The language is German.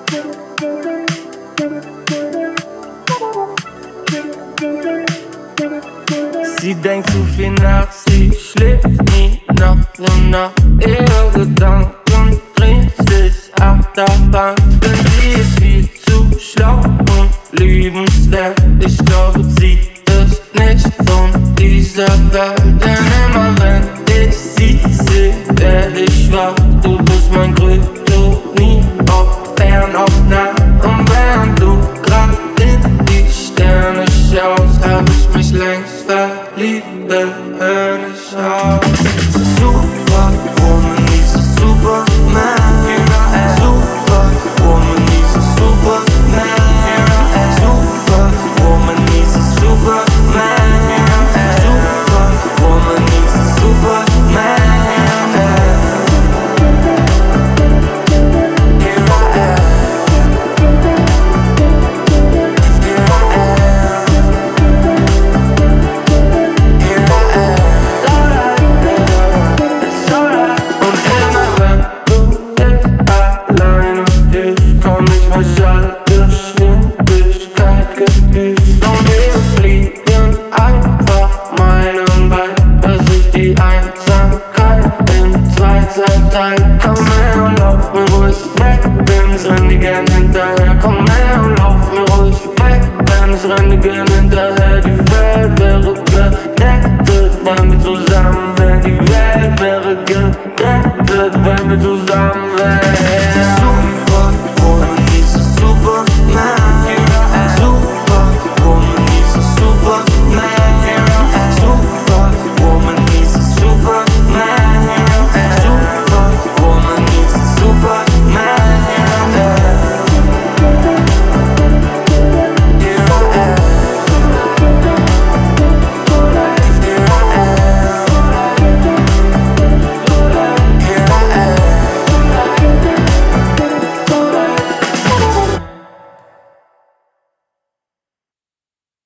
Sie denkt zu viel nach, sie schläft nie Nacht und Nacht. Ihre Gedanken drehen sich Achterbahn, denn sie ist viel zu schlau und liebenswert. Ich glaube, sie ist nicht von dieser Welt, denn immer wenn ich sie sehe, werd ich schwach. Du bist mein größter